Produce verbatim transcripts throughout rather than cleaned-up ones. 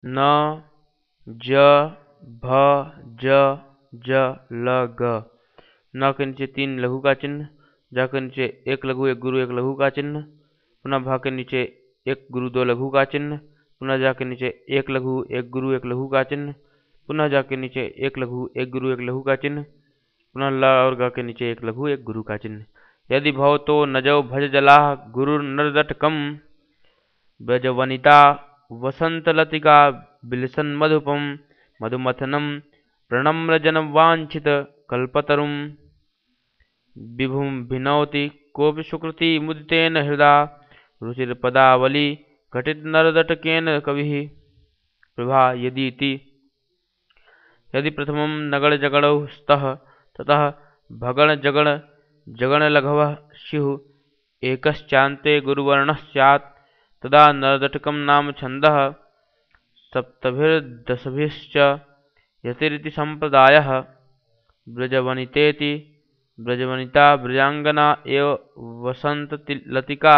न ज भ ज ज ल ग। न के नीचे तीन लघु का चिन्ह, ज के नीचे एक लघु एक गुरु एक लघु का चिन्ह, पुनः भ के नीचे एक गुरु दो लघु का चिन्ह, पुनः जा के नीचे एक लघु एक गुरु एक लघु का चिन्ह, पुनः जा के नीचे एक लघु एक गुरु एक लघु का चिन्ह, पुनः ल और ग के नीचे एक लघु एक गुरु का चिन्ह। यदि भव तो नजौ भज जला गुरुर्नरदटकम ब्रजवनिता वसंतलतिका बिलसन मधुपम मधुमथनम प्रणम्र जनवांछित कल्पतरुम विभुम भिनौति कोपि सुकृति मुदितेन हृदा रुचिरपदावली घटित नरदटकेन कविः प्रभा यदीति। यदि प्रथमं नगण जगणौ स्तः ततः भगण जगण जगण लघवः स्युः एकश्चान्ते गुरुवर्णः स्यात् तदा नरदटकं नाम छन्दः सप्तभिर्दशभिश्च यतिरिति सम्प्रदायः। ब्रजवनितेति ब्रजवनिता ब्रजांगना एव वसंतलतिका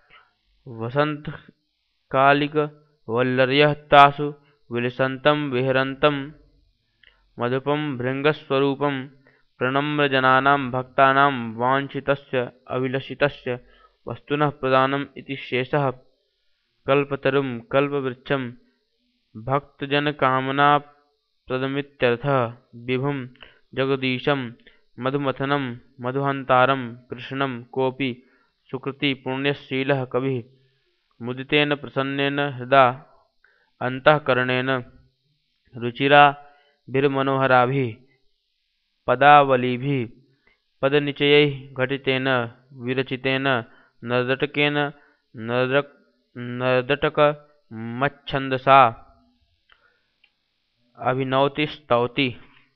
वसंतकालिक वल्लर्यः तासु विलसन्तं विहरन्तं मधुपं भृङ्गस्वरूपं प्रणम्र जनानां भक्तानां वाञ्छितस्य अभिलषितस्य वस्तुनः प्रदानम् इति शेषः। कल्पतरुं कल्पवृक्षं भक्तजनकामनाप्रदमित्यर्थः। विभुं जगदीशं मधुमथनं मधुहन्तारं कृष्णं कोऽपि सुकृतिपुण्यशीलः कविः मुदितेन प्रसन्नेन हृदा अन्तःकरणेन रुचिराभिर्मनोहराभिः पदावलिभिः पदनिचयैः घटितेन विरचितेन नरदटकेन नरदक नरदटकमच्छन्दसा अभिनौति स्तौति।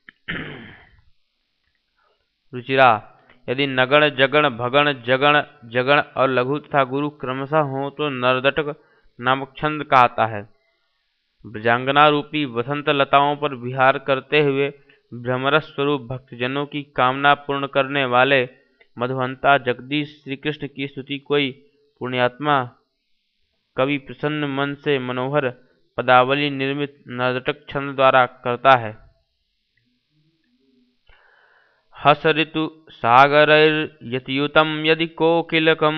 रुचिरा यदि नगण जगण भगण जगण जगण और लघु तथा गुरु क्रमशः हो तो नरदटक नामक छंद कहता है। ब्रजांगना रूपी वसंत लताओं पर विहार करते हुए भ्रमरस स्वरूप भक्तजनों की कामना पूर्ण करने वाले मधुहंता जगदीश श्री कृष्ण की स्तुति कोई पुण्यात्मा कवि प्रसन्न मन से मनोहर पदावली निर्मित नरदटक छंद द्वारा करता है। हस ऋतु सागरैर्यतियुतं यदि कोकिलकं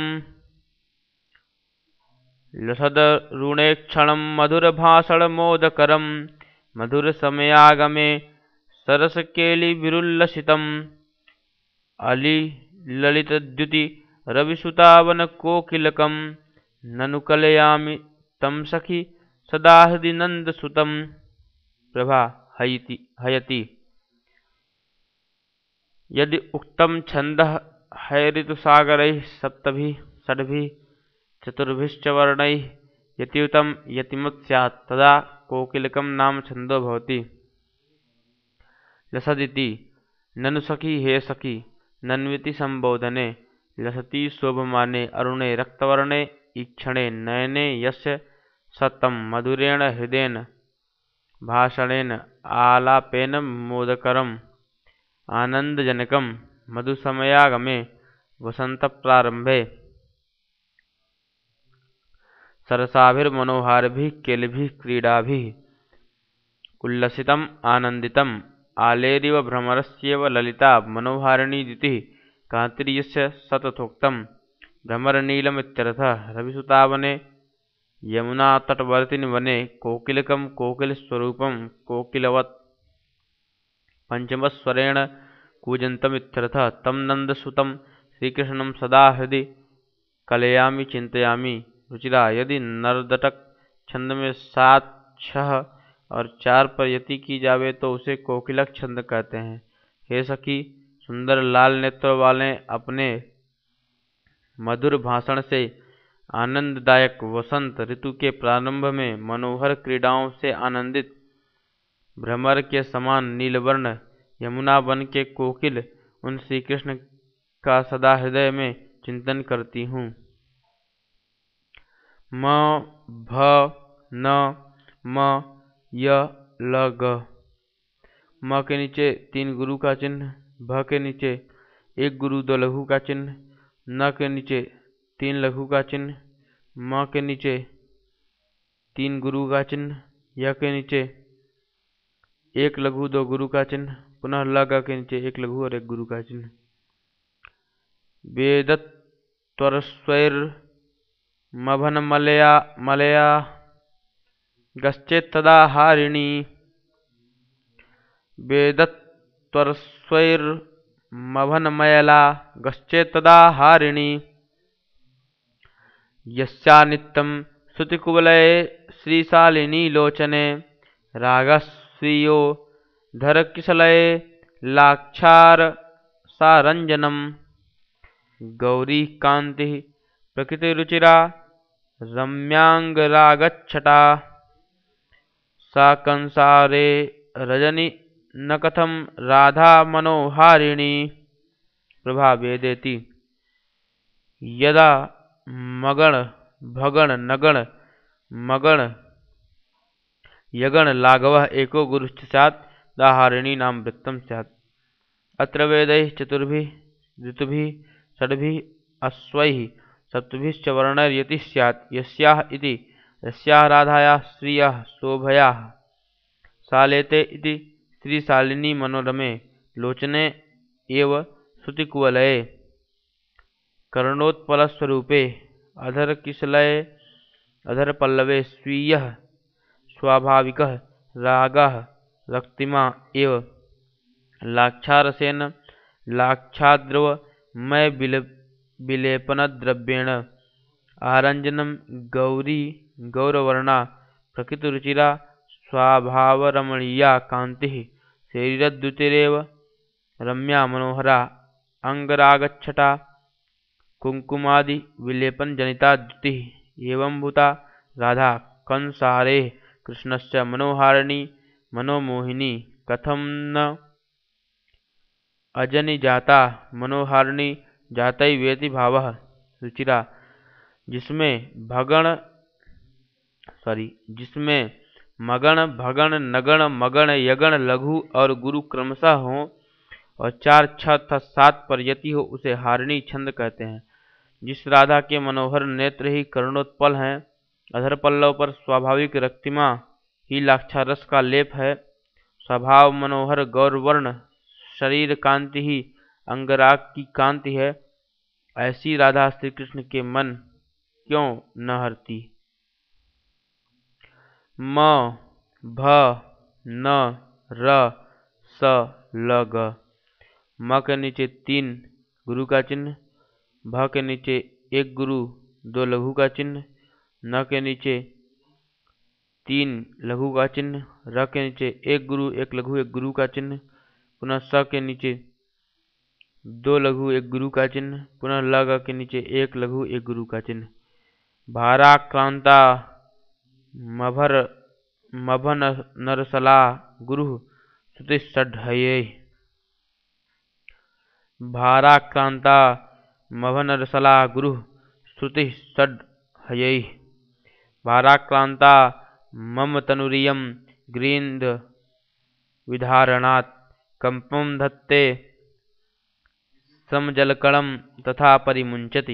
लसदरुणेक्षणं मधुरभाषणमोदकरं मधुरसमयागमे सरसकेलिभिरुल्लसितम् अलिललितद्युति रविसुतावनकोकिलकं ननु कलयामि तं सखि सदा हृदि नन्दसुतं प्रभा हयति हयति। यदि उक्तं छन्दः है ऋतुसागरैः सप्तभिः षड्भिः चतुर्भिश्च वर्णैः यतियुतं यतिमत् स्यात् तदा कोकिलकं नाम छन्दो भवति। लसदिति ननु सखी हे सखी नन्विति संबोधने लसति शोभमाने अरुणे रक्तवर्णे ईक्षणे नयने यस्य सत्तं मधुरेण हृदेन भाषणेन आलापेन मोदकरम् आनंदजनकं मधुसमयागमे वसंतप्रारंभे सरसाभिर्मनोहारभिः केलिभिः क्रीडाभिः उल्लसितम् आनन्दितम् आलेरिव भ्रमरस्येव ललिता मनोहारिणी दितिः कान्तिर्यस्य सततोक्तं भ्रमरनीलमित्यर्थः। रविसुतावने यमुनातटवर्तिनि वने कोकिलकं कोकिलस्वरूपं कोकिलवत् पंचमस्वरेण कूजन्तमित्यर्थः। तं नन्दसुतं श्रीकृष्णं सदा हृदि कलयामि चिंतयामि। रुचिरा यदि नरदटक छंद में सात छह और चार पर यति की जावे तो उसे कोकिलक छंद कहते हैं। हे सखी सुंदर लाल नेत्रों वाले अपने मधुर भाषण से आनंददायक वसंत ऋतु के प्रारंभ में मनोहर क्रीड़ाओं से आनंदित भ्रमर के समान नीलवर्ण यमुना वन के कोकिल उन श्री कृष्ण का सदा हृदय में चिंतन करती हूँ। म भ न म य ल ग। म के नीचे तीन गुरु का चिन्ह, भ के नीचे एक गुरु दो लघु का चिन्ह, न के नीचे तीन लघु का चिन्ह, म के नीचे तीन गुरु का चिन्ह, य के नीचे एक लघु दो गुरु का चिन्ह, पुनः ल ग के नीचे एक लघु और एक गुरु का चिन्ह। वेदत्वरस्वैर मभन मलया मलया गश्चेत्तदा हारिणी। वेदत्वरस्वैर मभन मयला गश्चेत्तदा हारिणी। यस्या नित्यं श्रुतिकुवलये श्रीशालिनी लोचने रागस्वीयो धरकिशलये लाक्षार सारंजनम। गौरी कांति प्रकृतिरुचिरा रम्यांगरागच्छटा। सा कंसारे रजनी न कथम राधा मनोहारिणी। प्रभा वेदेति यदा मगण भगण नगण मगण यगण लाघवः एको गुरुश्च स्यात् दाहारिणी नाम वृत्तं स्यात्। अत्र वेदैः चतुर्भिः ऋतुभिः षड्भिः अश्वैः सप्तभिश्च वर्णैर्यतिः स्यात्। यस्याः इति यस्याः राधायाः श्रियः शोभयाः सालेते इति श्रीशालिनी मनोरमे लोचने एव श्रुतिकुवलये कर्णोत्पलस्वरूपे अधरकिशलये अधरपल्लवे स्वीयः स्वाभाविकः रागः रक्तिमा एव लाक्षारसेन लाक्षाद्रवमय विलेपनद्रव्येण आरंजनम। गौरी गौरवर्णा प्रकृतिरुचिरा स्वभावरमणीया कांतिः शरीरद्युतिरेव रम्या मनोहरा अंगरागच्छटा। कुंकुमादि विलेपन जनिता द्युतिः एवंभूता राधा कंसारे कृष्णस्य मनोहारिणी मनोमोहिनी। कथम न अजनि जाता मनोहारिणी जातैवेति भावः। रुचिरा जिसमें भगण सॉरी जिसमें मगण भगण नगण मगण यगण लघु और गुरु क्रमशः हो और चार छह तथा सात पर यति हो उसे हारिणी छंद कहते हैं। जिस राधा के मनोहर नेत्र ही कर्णोत्पल हैं, अधर पल्लव पर स्वाभाविक रक्तिमा ही लाक्षारस का लेप है, स्वभाव मनोहर गौरवर्ण शरीर कांति ही अंगराग की कांति है, ऐसी राधा श्री कृष्ण के मन क्यों न हरती। म भ न र स ल ग। म के नीचे तीन गुरु का चिन्ह, भ के नीचे एक गुरु दो लघु का चिन्ह, न के नीचे तीन लघु का चिन्ह, र के नीचे एक गुरु एक लघु एक गुरु का चिन्ह, पुनः स के नीचे दो लघु एक गुरु का चिन्ह, पुनः ल ग के नीचे एक लघु एक गुरु का चिन्ह। भाराक्रांता मभर मभन नरसला गुरु श्रुति षड्हये। भाराक्रांता मभनरसला गुरु श्रुति षड्हये। भाराक्रांता मम तनुरियं ग्रीन्द विधारणात् कंपं धत्ते समजलकणं तथा परिमुंचति।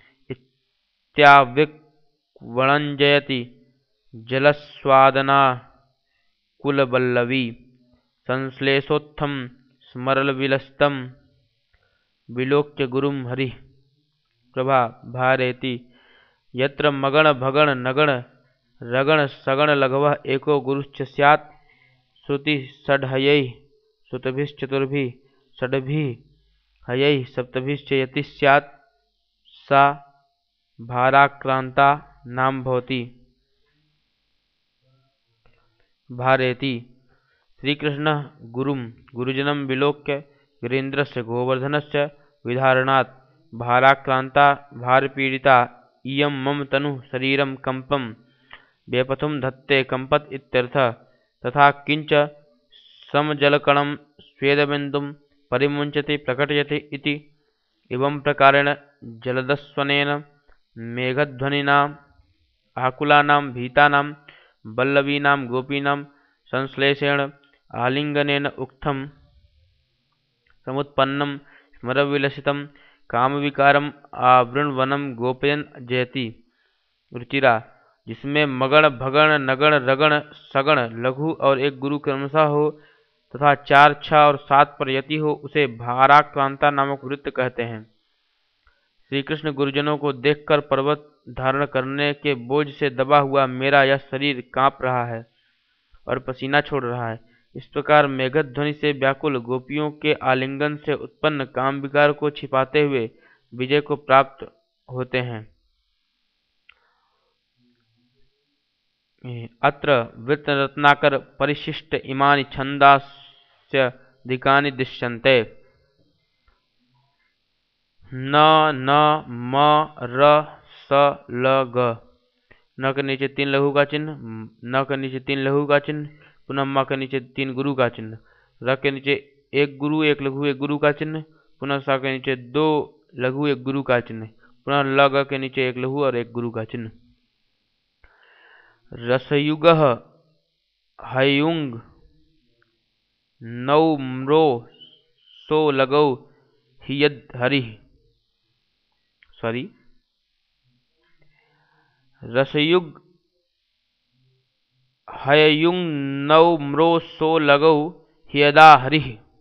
इत्याविक्वणञ्जयति जलस्वादना कुलवल्लवी। संश्लेषोत्थं स्मरलविलसितं विलोक्य गुरुं हरि। प्रभा भारेति यत्र मगण भगण नगण रगण सगण लघवः एको गुरुश्च स्यात्। श्रुति षड्हयैः श्रुतिभिश्चतुर्भिः षड्भिः हयैः सप्तभिश्च यतिः स्यात्। सा भाराक्रांता नाम भवति। भारेति श्रीकृष्ण गुरुं गुरुजनं विलोक्य गिरीन्द्रस्य गोवर्धनस्य विधारणात् भाराक्रांता भारपीडिता इयं मम तनु शरीरं कंपं व्यपथुं धत्ते कंपत इत्यर्थः। तथा किंच समजलकणं स्वेदबिन्दुं परिमुंचति प्रकटयति इति। एवं प्रकारेण जलदस्वनेन मेघध्वनिना आकुलानां भीतानां वल्लवीनां गोपीनां संश्लेषेण आलिंगनेन उक्थं समुत्पन्नं स्मरविलसितं कामविकारम् आवृण्वनं गोपयन् जयति। रुचिरा जिसमें मगण भगण नगण रगण सगण लघु और एक गुरु क्रमशः हो तथा चार छह और सात पर यति हो, उसे भाराक्रांता नामक वृत्त कहते हैं। श्री कृष्ण गुरुजनों को देखकर पर्वत धारण करने के बोझ से दबा हुआ मेरा यह शरीर कांप रहा है और पसीना छोड़ रहा है। इस प्रकार मेघध्वनि से व्याकुल गोपियों के आलिंगन से उत्पन्न काम विकार को छिपाते हुए विजय को प्राप्त होते हैं। अत्र वृत्तरत्नाकर परिशिष्ट इमानि छन्दास्य दिकानि दृश्यन्ते। न न म र स ल ग। न के नीचे तीन लघु का चिन्ह, न के नीचे तीन लघु का चिन्ह, पुनः म के नीचे तीन गुरु का चिन्ह, र के नीचे एक गुरु एक लघु एक गुरु का चिन्ह, पुनः स के नीचे दो लघु एक गुरु का चिन्ह, पुनः ल ग के नीचे एक लघु और एक गुरु का चिन्ह। रसयुग हयुंग नौ म्रो सो लगौ हियद हरि। सॉरी रसयुग हयुंग नौ म्रो सो लगौ हियदा हरि।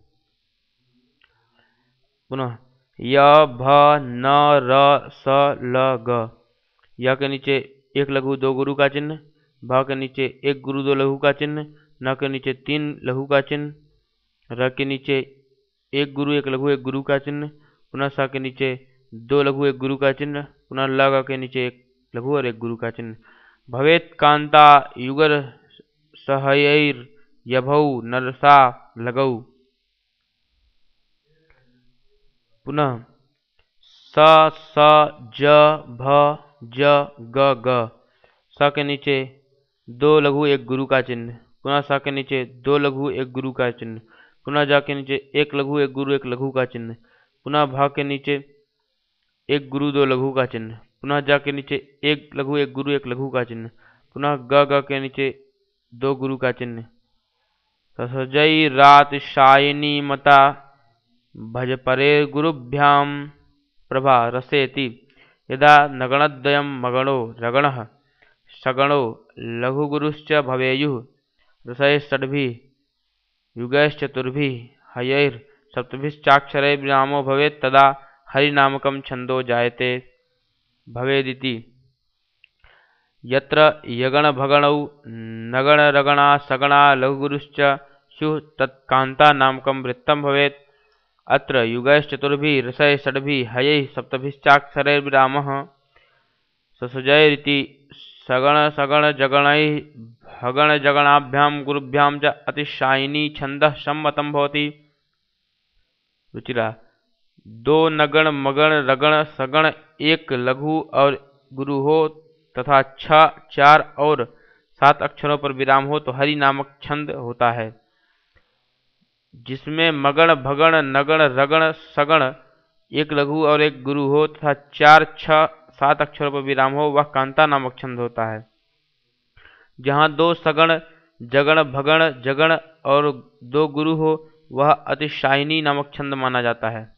पुनः य भ न र स ल ग। य के नीचे एक लघु दो गुरु का चिन्ह, भ के नीचे एक गुरु दो लघु का चिन्ह, न के नीचे तीन लघु का चिन्ह, र के नीचे एक गुरु एक लघु एक गुरु का चिन्ह, पुनः स के नीचे दो लघु एक गुरु का चिन्ह, पुनः ल ग के नीचे एक लघु और एक गुरु का चिन्ह। भवेत कांता युगर सहयैर यभौ नरसा लगौ। पुनः स स ज भ ज ग ग। स के नीचे दो लघु एक गुरु का चिन्ह, पुनः स के नीचे दो लघु एक गुरु का चिन्ह, पुनः ज के नीचे एक लघु एक गुरु एक लघु का चिन्ह, पुनः भ के नीचे एक गुरु दो लघु का चिन्ह, पुनः ज के नीचे एक लघु एक गुरु एक लघु का चिन्ह, पुनः ग ग के नीचे दो गुरु का चिन्ह। ससजई रात शायिनी मता भज परे गुरुभ्याम प्रभा रसेति। यदा नगणद्वयं मगणो रगणः सगणो लघुगुरुश्च भवेयुः रसैः षड्भिः युगैश्चतुर्भिः हयैः सप्तभिश्चाक्षरैः विरामो भवेत् तदा हरिनामकं छन्दो जायते भवेदिति। यत्र यगणभगणौ नगणरगणा सगणा लघुगुरुश्च स्युः तत्कान्ता नामकं वृत्तं भवेत्। अत्र युगैश्चतुर्भिः रसैः षड्भिः हयैः सप्तभिश्चाक्षरैर्विरामः ससुजैरिति। सगण सगण जगणैः भगण जगणाभ्यां गुरुभ्यां च अतिशायिनी छन्दः सम्मतं भवति। रुचिरा दो नगण मगण रगण सगण एक लघु और गुरु हो तथा छह चार और सात अक्षरों पर विराम हो तो हरि नामक छंद होता है, जिसमें मगण भगण नगण रगण सगण एक लघु और एक गुरु हो तथा चार छह सात अक्षरों पर विराम हो, वह कांता नामक छंद होता है। जहाँ दो सगण जगण भगण जगण और दो गुरु हो वह अतिशायिनी नामक छंद माना जाता है।